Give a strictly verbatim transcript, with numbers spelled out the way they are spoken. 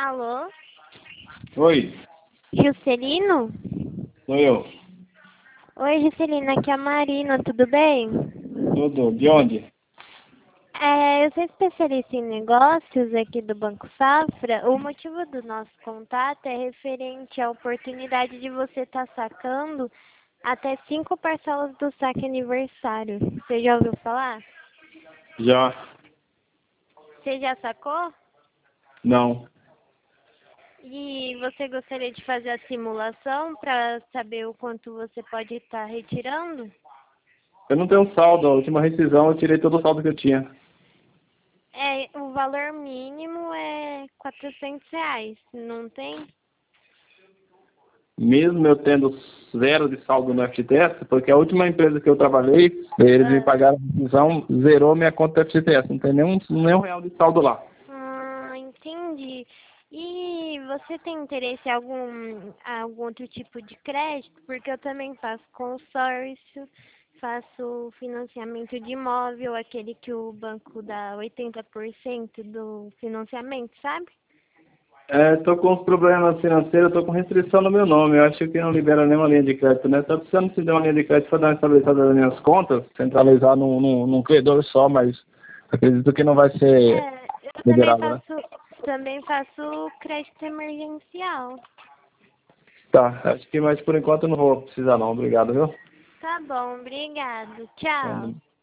Alô? Oi, Juscelino? sou eu. Oi, Juscelino, aqui é a Marina, tudo bem? Tudo. De onde? É, eu sou especialista em negócios aqui do Banco Safra. O motivo do nosso contato é referente à oportunidade de você estar sacando até cinco parcelas do saque aniversário. Você já ouviu falar? Já. Você já sacou? Não. E você gostaria de fazer a simulação para saber o quanto você pode estar retirando? Eu não tenho saldo. A última rescisão eu tirei todo o saldo que eu tinha. É, o valor mínimo é quatrocentos reais, não tem? Mesmo eu tendo zero de saldo no F G T S, porque a última empresa que eu trabalhei, eles me Ah, pagaram a rescisão, zerou minha conta do F G T S. Não tem nenhum, nenhum real de saldo lá. ah, entendi. E você tem interesse em algum, algum outro tipo de crédito? Porque eu também faço consórcio, faço financiamento de imóvel, aquele que o banco dá oitenta por cento do financiamento, sabe? É, tô com uns problemas financeiros, tô com restrição no meu nome. Eu acho que não libera nenhuma linha de crédito, né? Tô precisando de uma linha de crédito para dar uma estabilizada nas minhas contas, centralizar num, num, num credor só, mas acredito que não vai ser É, eu também liberado, né? faço, também faço crédito emergencial. Tá, acho que mais por enquanto eu não vou precisar não. Obrigado, viu? Tá bom, obrigado. Tchau. Então,